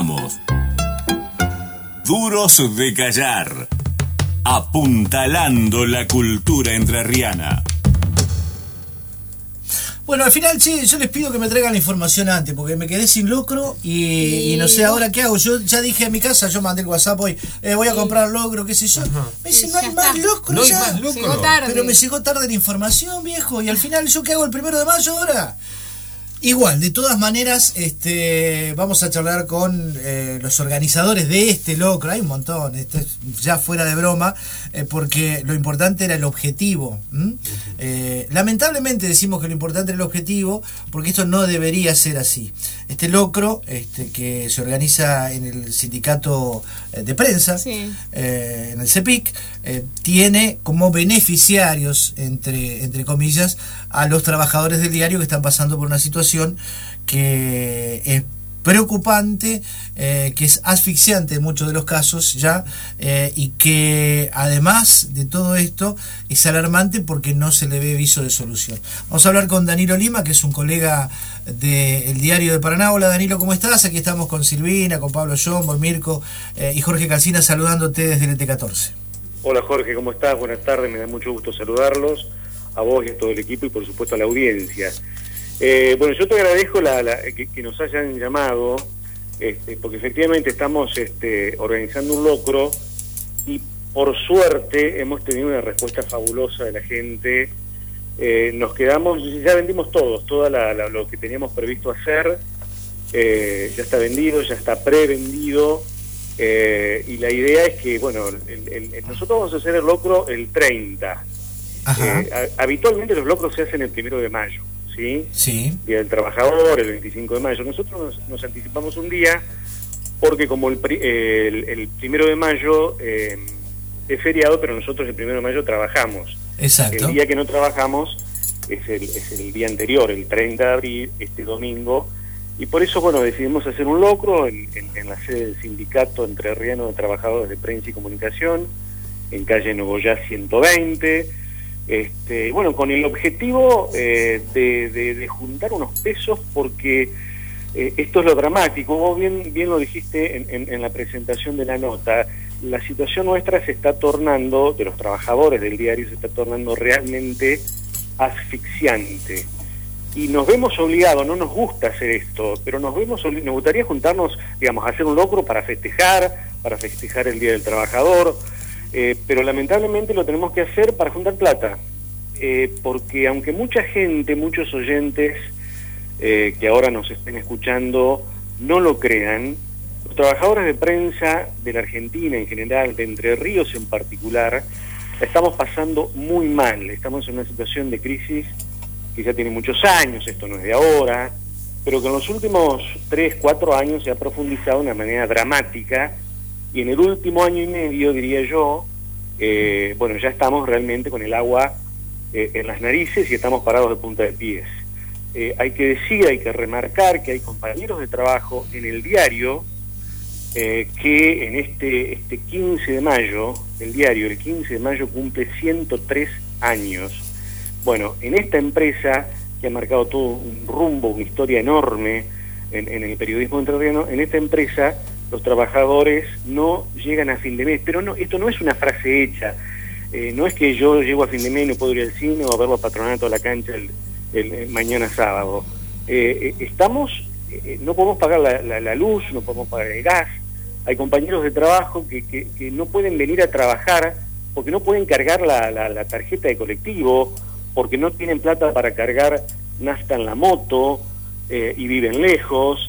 presentamos Duros de Callar, apuntalando la cultura entrerriana. Bueno, al final, sí, yo les pido que me traigan la información antes, porque me quedé sin locro y no sé ahora qué hago. Yo ya dije a mi casa, yo mandé el WhatsApp hoy, voy a comprar locro, qué sé yo. Me dice, no hay más locro, no hay más locro. Llegó tarde. Pero me llegó tarde la información, viejo, y al final, ¿yo qué hago el 1 de mayo ahora? Igual, de todas maneras, vamos a charlar con los organizadores de este locro. Hay un montón, ya fuera de broma, porque lo importante era el objetivo. Lamentablemente decimos que lo importante era el objetivo, porque esto no debería ser así. Este locro, que se organiza en el sindicato de prensa, Sí. En el CEPIC, tiene como beneficiarios, entre comillas, a los trabajadores del diario que están pasando por una situación que es preocupante, que es asfixiante en muchos de los casos ya, y que además de todo esto es alarmante porque no se le ve viso de solución. Vamos a hablar con Danilo Lima, que es un colega del Diario de Paraná. Hola Danilo, ¿cómo estás? Aquí estamos con Silvina, con Pablo Yombo, Mirko y Jorge Calcina saludándote desde el ET14. Hola Jorge, ¿cómo estás? Buenas tardes, me da mucho gusto saludarlos, a vos y a todo el equipo y por supuesto a la audiencia. Bueno, yo te agradezco que nos hayan llamado, porque efectivamente estamos organizando un locro y por suerte hemos tenido una respuesta fabulosa de la gente. Nos quedamos, ya vendimos todo lo que teníamos previsto hacer, ya está vendido, ya está prevendido, y la idea es que, bueno, nosotros vamos a hacer el locro el 30. Habitualmente los locros se hacen el 1 de mayo. ¿Sí? Sí. Día del Trabajador, el 25 de mayo. Nosotros nos anticipamos un día porque como el 1 de mayo es feriado, pero nosotros el 1 de mayo trabajamos. Exacto. El día que no trabajamos es el día anterior, el 30 de abril, este domingo, y por eso, bueno, decidimos hacer un locro en la sede del Sindicato Entrerriano de Trabajadores de Prensa y Comunicación, en calle Nogoyá 120, bueno, con el objetivo de juntar unos pesos, porque esto es lo dramático. Vos bien lo dijiste en la presentación de la nota. La situación nuestra se está tornando, de los trabajadores del diario, se está tornando realmente asfixiante. Y nos vemos obligados, no nos gusta hacer esto, pero nos gustaría juntarnos, digamos, a hacer un locro para festejar el Día del Trabajador. Pero lamentablemente lo tenemos que hacer para juntar plata, porque aunque mucha gente, muchos oyentes que ahora nos estén escuchando no lo crean, los trabajadores de prensa de la Argentina en general, de Entre Ríos en particular, la estamos pasando muy mal. Estamos en una situación de crisis que ya tiene muchos años, esto no es de ahora, pero que en los últimos 3, 4 años se ha profundizado de una manera dramática. Y en el último año y medio, diría yo, bueno, ya estamos realmente con el agua en las narices y estamos parados de punta de pies. Hay que decir, hay que remarcar que hay compañeros de trabajo en el diario que en este 15 de mayo, el diario el 15 de mayo cumple 103 años. Bueno, en esta empresa que ha marcado todo un rumbo, una historia enorme en el periodismo entrerriano, en esta empresa los trabajadores no llegan a fin de mes. Pero no, esto no es una frase hecha, no es que yo llego a fin de mes y no puedo ir al cine o a verlo a Patronato a la cancha el mañana sábado. No podemos pagar la luz, no podemos pagar el gas. Hay compañeros de trabajo que no pueden venir a trabajar porque no pueden cargar la tarjeta de colectivo, porque no tienen plata para cargar nafta en la moto y viven lejos.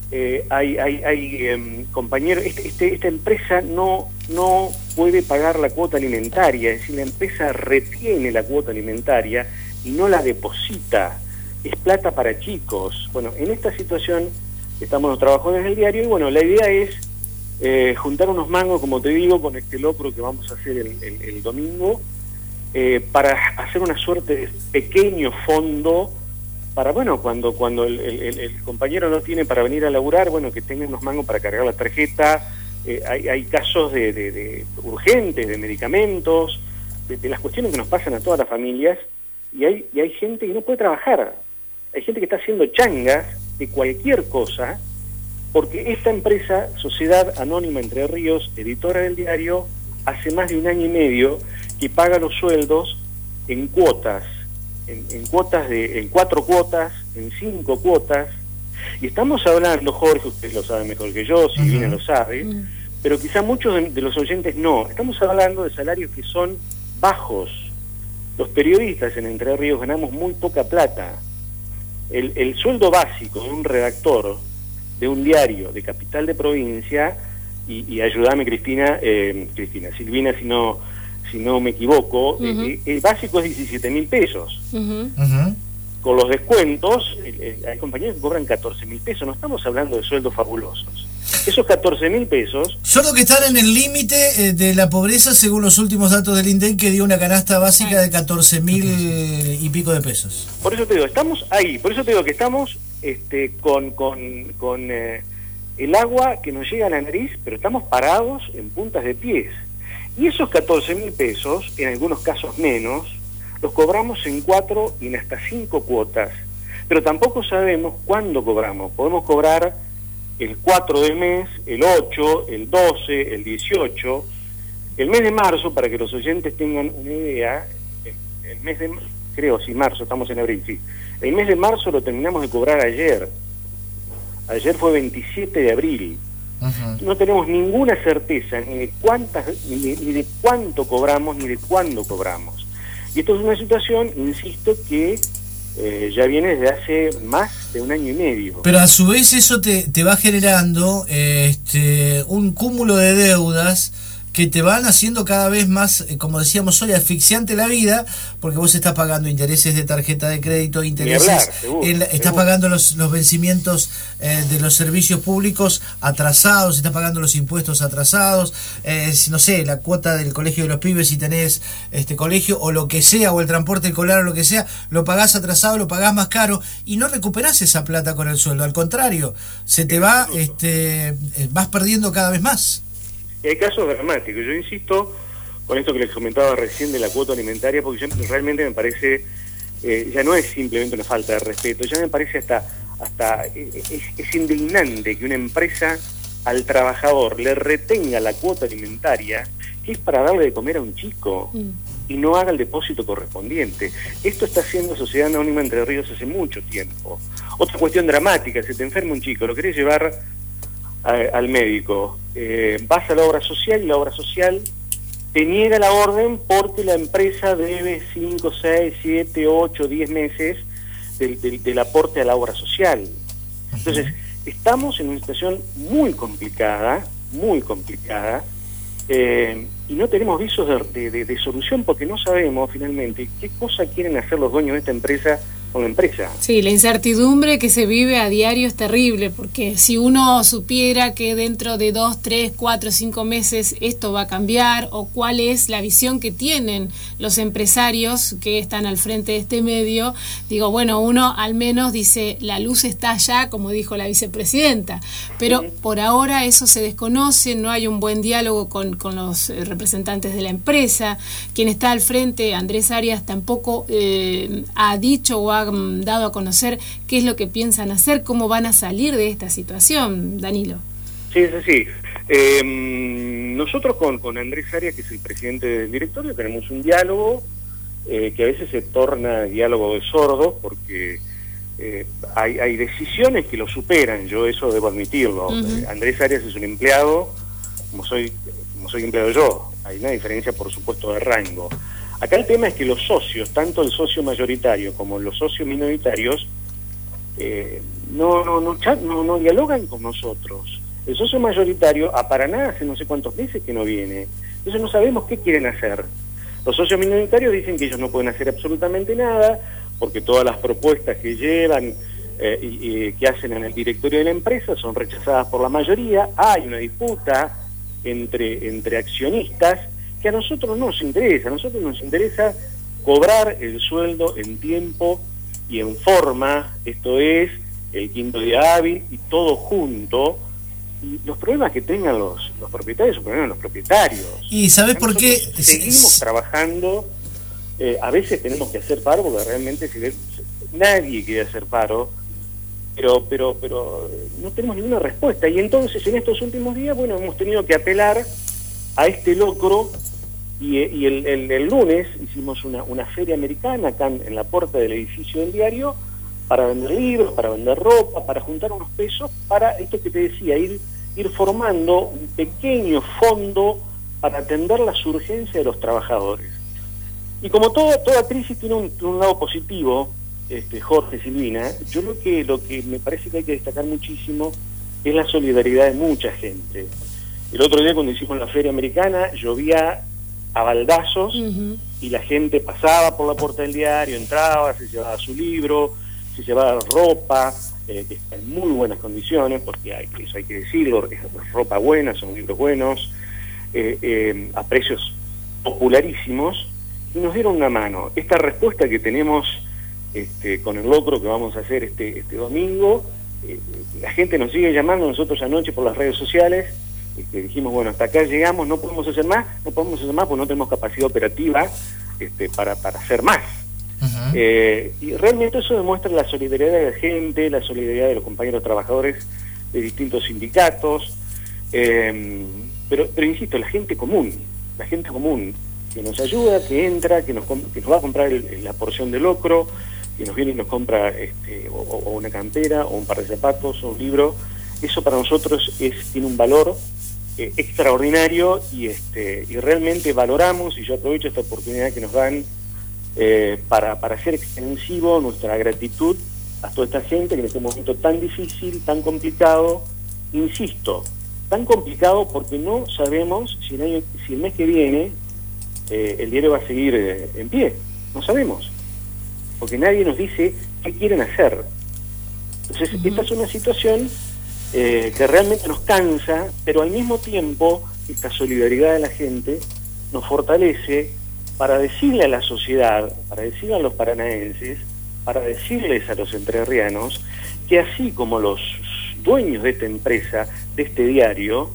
Hay compañeros, esta empresa no puede pagar la cuota alimentaria, es decir, la empresa retiene la cuota alimentaria y no la deposita, es plata para chicos. Bueno, en esta situación estamos los trabajadores del diario y bueno, la idea es juntar unos mangos, como te digo, con este locro que vamos a hacer el domingo, para hacer una suerte de pequeño fondo para, bueno, cuando el compañero no tiene para venir a laburar, bueno, que tenga unos mangos para cargar la tarjeta. Hay casos de urgentes, de medicamentos, de las cuestiones que nos pasan a todas las familias, y hay gente que no puede trabajar, hay gente que está haciendo changas de cualquier cosa, porque esta empresa, Sociedad Anónima Entre Ríos, editora del diario, hace más de 1 año y medio que paga los sueldos en cuotas, en 4 cuotas, en 5 cuotas, y estamos hablando, Jorge, usted lo sabe mejor que yo, Silvina lo sabe, pero quizá muchos de los oyentes no, estamos hablando de salarios que son bajos. Los periodistas en Entre Ríos ganamos muy poca plata. El sueldo básico de un redactor de un diario de capital de provincia, y ayúdame Silvina, si no me equivoco, el básico es 17.000 pesos. Con los descuentos, hay compañías que cobran 14.000 pesos, no estamos hablando de sueldos fabulosos. Esos 14.000 pesos... Son los que están en el límite de la pobreza, según los últimos datos del INDEC, que dio una canasta básica de 14.000 y pico de pesos. Por eso te digo, estamos ahí, por eso te digo que estamos con el agua que nos llega a la nariz, pero estamos parados en puntas de pies. Y esos 14.000 pesos, en algunos casos menos, los cobramos en 4 y en hasta 5 cuotas. Pero tampoco sabemos cuándo cobramos. Podemos cobrar el 4 del mes, el 8, el 12, el 18. El mes de marzo, para que los oyentes tengan una idea, el mes de marzo, estamos en abril, sí. El mes de marzo lo terminamos de cobrar ayer. Ayer fue 27 de abril. No tenemos ninguna certeza ni de cuánto cobramos, ni de cuándo cobramos. Y esto es una situación, insisto, que ya viene desde hace más de 1 año y medio. Pero a su vez eso te va generando un cúmulo de deudas que te van haciendo cada vez más, como decíamos hoy, asfixiante la vida, porque vos estás pagando intereses de tarjeta de crédito, intereses, estás pagando los vencimientos de los servicios públicos atrasados, estás pagando los impuestos atrasados, no sé, la cuota del colegio de los pibes si tenés colegio, o lo que sea, o el transporte escolar, o lo que sea, lo pagás atrasado, lo pagás más caro, y no recuperás esa plata con el sueldo, al contrario, se te va, vas perdiendo cada vez más. Y hay casos dramáticos. Yo insisto con esto que les comentaba recién de la cuota alimentaria, porque realmente me parece, ya no es simplemente una falta de respeto, ya me parece hasta es indignante que una empresa al trabajador le retenga la cuota alimentaria, que es para darle de comer a un chico, y no haga el depósito correspondiente. Esto está haciendo Sociedad Anónima Entre Ríos hace mucho tiempo. Otra cuestión dramática: se te enferma un chico, lo querés llevar al médico, vas a la obra social y la obra social te niega la orden porque la empresa debe 5, 6, 7, 8, 10 meses del aporte a la obra social. Entonces, estamos en una situación muy complicada, y no tenemos visos de solución, porque no sabemos finalmente qué cosa quieren hacer los dueños de esta empresa con la empresa. Sí, la incertidumbre que se vive a diario es terrible, porque si uno supiera que dentro de 2, 3, 4, 5 meses esto va a cambiar, o cuál es la visión que tienen los empresarios que están al frente de este medio, digo, bueno, uno al menos dice, la luz está allá, como dijo la vicepresidenta, pero por ahora eso se desconoce, no hay un buen diálogo con los representantes de la empresa. Quien está al frente, Andrés Arias, tampoco ha dicho o ha dado a conocer qué es lo que piensan hacer, cómo van a salir de esta situación, Danilo. Sí, es así. Nosotros con Andrés Arias, que es el presidente del directorio, tenemos un diálogo que a veces se torna diálogo de sordos, porque hay decisiones que lo superan, yo eso debo admitirlo. Andrés Arias es un empleado, como soy empleado yo, hay una diferencia por supuesto de rango. Acá el tema es que los socios, tanto el socio mayoritario como los socios minoritarios, no dialogan con nosotros. El socio mayoritario a Paraná hace no sé cuántos meses que no viene, entonces no sabemos qué quieren hacer. Los socios minoritarios dicen que ellos no pueden hacer absolutamente nada, porque todas las propuestas que llevan y que hacen en el directorio de la empresa son rechazadas por la mayoría. Hay una disputa entre accionistas que a nosotros no nos interesa. A nosotros nos interesa cobrar el sueldo en tiempo y en forma, esto es, el quinto día hábil y todo junto. Y los problemas que tengan los propietarios son problemas de los propietarios. ¿Y sabes por qué? Seguimos trabajando, a veces tenemos que hacer paro, porque realmente nadie quiere hacer paro, pero no tenemos ninguna respuesta. Y entonces en estos últimos días, bueno, hemos tenido que apelar a este locro, y el lunes hicimos una feria americana acá en la puerta del edificio del diario para vender libros, para vender ropa, para juntar unos pesos, para esto que te decía, ir formando un pequeño fondo para atender las urgencias de los trabajadores. Y como toda crisis tiene un lado positivo, Jorge, Silvina, yo lo que me parece que hay que destacar muchísimo es la solidaridad de mucha gente. El otro día cuando hicimos la feria americana llovía a baldazos, y la gente pasaba por la puerta del diario, entraba, se llevaba su libro, se llevaba ropa, que está en muy buenas condiciones, porque eso hay que decirlo, es ropa buena, son libros buenos, a precios popularísimos, y nos dieron una mano. Esta respuesta que tenemos con el locro que vamos a hacer este domingo, la gente nos sigue llamando, nosotros anoche por las redes sociales, dijimos, bueno, hasta acá llegamos, no podemos hacer más porque no tenemos capacidad operativa para hacer más. Y realmente eso demuestra la solidaridad de la gente, la solidaridad de los compañeros trabajadores de distintos sindicatos, pero insisto, la gente común que nos ayuda, que entra, que nos va a comprar la porción de locro, que nos viene y nos compra o una campera, o un par de zapatos, o un libro. Eso para nosotros tiene un valor extraordinario, y realmente valoramos, y yo aprovecho esta oportunidad que nos dan para hacer extensivo nuestra gratitud a toda esta gente que en este momento tan difícil, tan complicado, insisto, tan complicado porque no sabemos si el mes que viene el diario va a seguir en pie, no sabemos, porque nadie nos dice qué quieren hacer. Entonces esta es una situación que realmente nos cansa, pero al mismo tiempo esta solidaridad de la gente nos fortalece para decirle a la sociedad, para decirle a los paranaenses, para decirles a los entrerrianos, que así como los dueños de esta empresa, de este diario,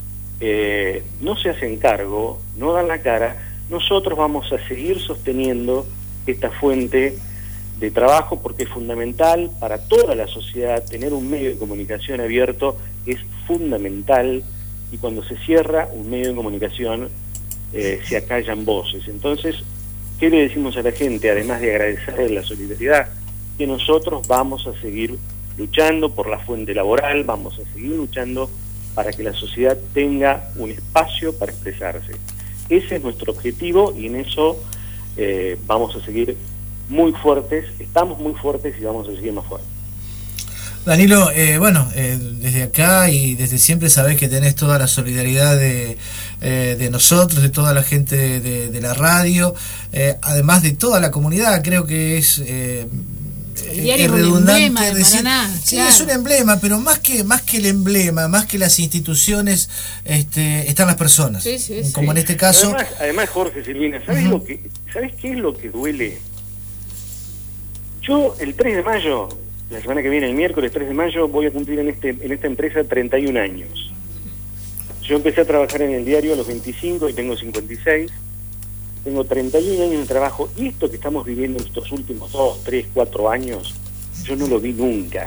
no se hacen cargo, no dan la cara, nosotros vamos a seguir sosteniendo esta fuente de trabajo, porque es fundamental para toda la sociedad. Tener un medio de comunicación abierto es fundamental, y cuando se cierra un medio de comunicación se acallan voces. Entonces, ¿qué le decimos a la gente? Además de agradecerle la solidaridad, que nosotros vamos a seguir luchando por la fuente laboral, vamos a seguir luchando para que la sociedad tenga un espacio para expresarse. Ese es nuestro objetivo, y en eso vamos a seguir muy fuertes, estamos muy fuertes y vamos a seguir más fuertes. Danilo, desde acá y desde siempre sabés que tenés toda la solidaridad de nosotros, de toda la gente de la radio, además de toda la comunidad. Creo que es redundante decir, sí, claro. Es un emblema, pero más que el emblema, más que las instituciones, están las personas, como en este caso. Además Jorge, Silvina, ¿sabés qué es lo que duele? Yo el 3 de mayo, la semana que viene, el miércoles 3 de mayo, voy a cumplir en esta empresa 31 años. Yo empecé a trabajar en el diario a los 25 y tengo 56. Tengo 31 años de trabajo, y esto que estamos viviendo en estos últimos 2, 3, 4 años, yo no lo vi nunca.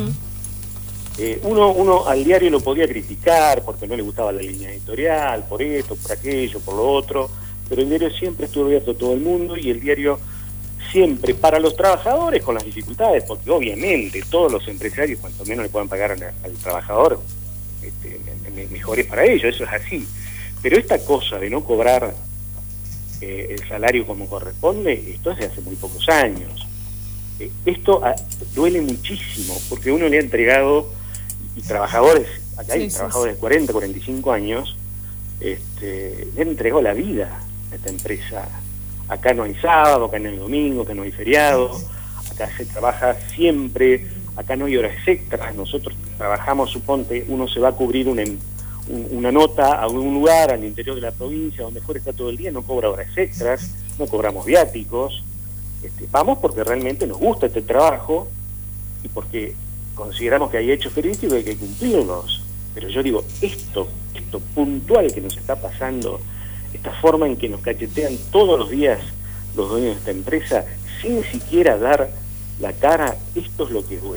Uno al diario lo podía criticar porque no le gustaba la línea editorial, por esto, por aquello, por lo otro, pero el diario siempre estuvo abierto a todo el mundo, y el diario siempre para los trabajadores, con las dificultades, porque obviamente todos los empresarios, cuanto menos le puedan pagar al trabajador, mejor es para ellos, eso es así. Pero esta cosa de no cobrar el salario como corresponde, esto es de hace muy pocos años. Esto duele muchísimo, porque uno le ha entregado, y trabajadores, acá hay trabajadores de 40, 45 años, le han entregado la vida a esta empresa. Acá no hay sábado, acá no hay domingo, acá no hay feriado, acá se trabaja siempre, acá no hay horas extras. Nosotros trabajamos, suponte, uno se va a cubrir una nota a un lugar al interior de la provincia, donde fuera está todo el día, no cobra horas extras, no cobramos viáticos. Vamos porque realmente nos gusta este trabajo y porque consideramos que hay hechos periodísticos y que hay que cumplirlos. Pero yo digo, esto puntual que nos está pasando, esta forma en que nos cachetean todos los días los dueños de esta empresa, sin siquiera dar la cara, esto es lo que duele.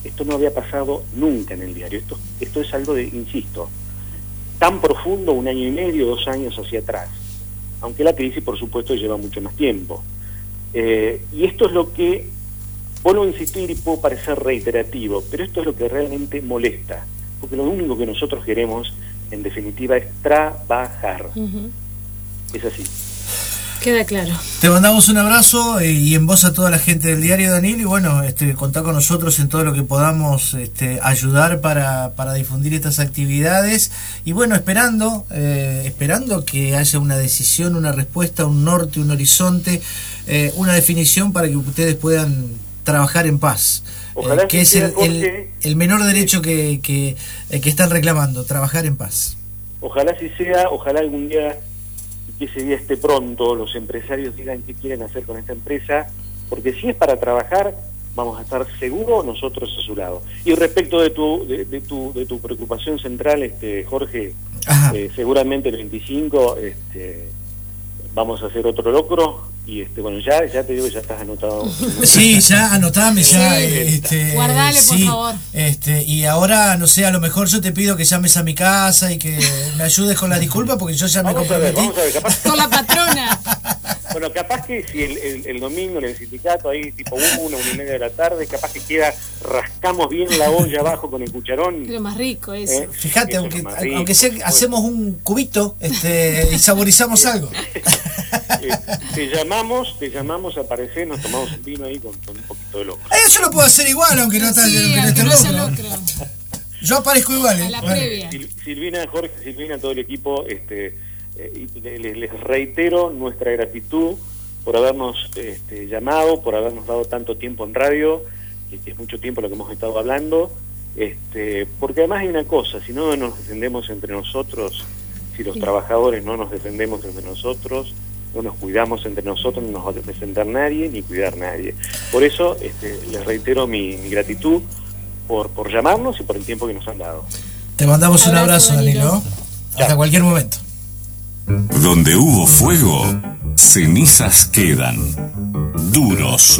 esto no había pasado nunca en el diario. Esto es algo de, insisto, tan profundo, 1 año y medio, 2 años hacia atrás, aunque la crisis por supuesto lleva mucho más tiempo. Y esto es lo que, vuelvo a insistir y puedo parecer reiterativo, pero esto es lo que realmente molesta, porque lo único que nosotros queremos en definitiva es trabajar. Es así. Queda claro. Te mandamos un abrazo y en voz a toda la gente del diario, Daniel, y bueno, contá con nosotros en todo lo que podamos ayudar para difundir estas actividades, y bueno, esperando que haya una decisión, una respuesta, un norte, un horizonte, una definición para que ustedes puedan trabajar en paz. Ojalá que es sea, Jorge, el menor derecho que están reclamando, trabajar en paz. Ojalá así sea, ojalá algún día, que ese día esté pronto, los empresarios digan qué quieren hacer con esta empresa, porque si es para trabajar, vamos a estar seguros nosotros a su lado. Y respecto de tu preocupación central, Jorge, seguramente el 25 vamos a hacer otro locro, y bueno, ya te digo, ya estás anotado. Sí, ya anotame, ya. Guardale, por favor. Y ahora, no sé, a lo mejor yo te pido que llames a mi casa y que me ayudes con la disculpa, porque yo ya me comprometí. Vamos a ver, capaz. Con la patrona. Bueno, capaz que si el domingo en el sindicato, ahí tipo 1:30 de la tarde, capaz que rascamos bien la olla abajo con el cucharón. Lo más rico eso. Fíjate, aunque sea, hacemos un cubito y saborizamos algo. Te llamamos, aparecés, nos tomamos un vino ahí con un poquito de locro. Eso lo puedo hacer igual, aunque no esté locro. Yo aparezco igual. A la previa. Silvina, Jorge, Silvina, todo el equipo, les reitero nuestra gratitud por habernos llamado, por habernos dado tanto tiempo en radio, que es mucho tiempo lo que hemos estado hablando, porque además hay una cosa, si no nos defendemos entre nosotros, si los trabajadores no nos defendemos entre nosotros, no nos cuidamos entre nosotros, no nos va a defender nadie ni cuidar nadie. Por eso les reitero mi gratitud por llamarnos y por el tiempo que nos han dado. Te mandamos un abrazo, Danilo. Hasta cualquier momento. Donde hubo fuego, cenizas quedan. Duros